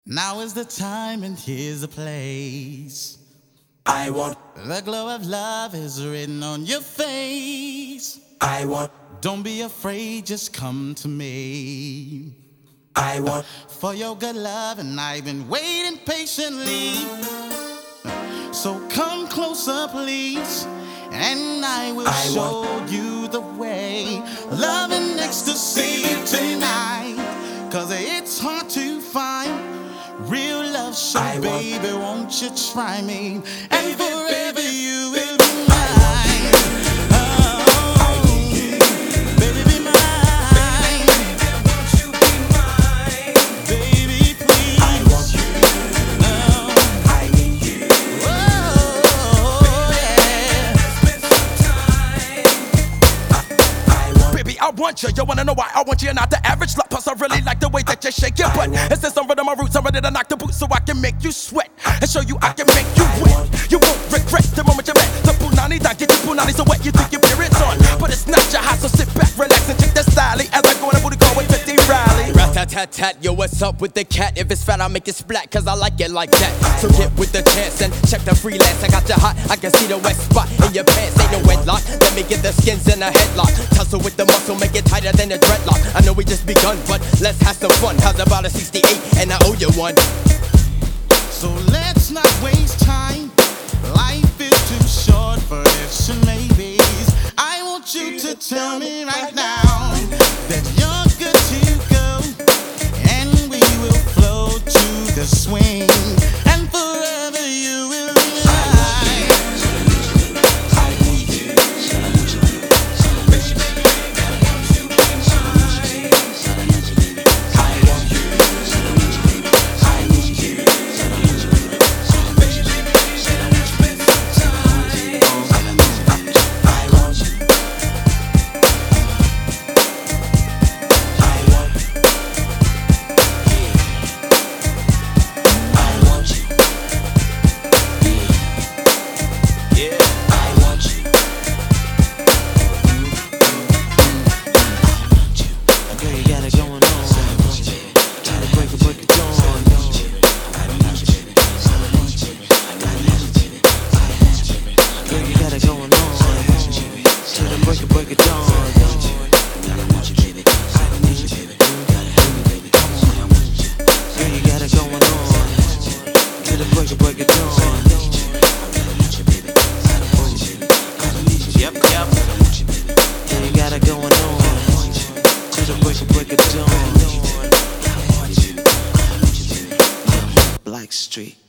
Now is the time and here's the place. I want, The glow of love is written on your face. I want, Don't be afraid, just come to me. I want, For your good love, and I've been waiting patiently. So come closer, please, and I will show you the way. Love and ecstasy tonight, 'cause it's hard to find real love. So baby, won't you try me? And forever you will be mine. Oh, baby, be mine. Baby, please. I want you. I need you. Oh, yeah. Baby, I want you. You wanna know why I want you? Not the average slut. Plus, I really like the way that you shake your butt. And since I'm rid of my roots, I'm ready to knock the boots so I can make you sweat and show you I can make you wet. You won't regret the moment you met the punani. That get your punani so wet you think your period's on, but it's not your house. So sit back, relax, and check the style as I go in a booty call with 50 Riley. Rat-tat-tat-tat, yo, what's up with the cat? If it's fat, I'll make it splat, 'cause I like it like that. So get with the chance and check the freelance. I got you hot, I can see the wet spot in your pants. Ain't no wedlock, let me get the skins in a headlock. Tussle with the muscle, make it tighter than a dreadlock. I know we just begun, but let's have some fun. How's about a 68, and I owe you one. So let's not waste time. Life is too short for ifs and maybes. I want you to tell me right now that you're good to go, and we will flow to the swing, and forever you will be mine. Black Street.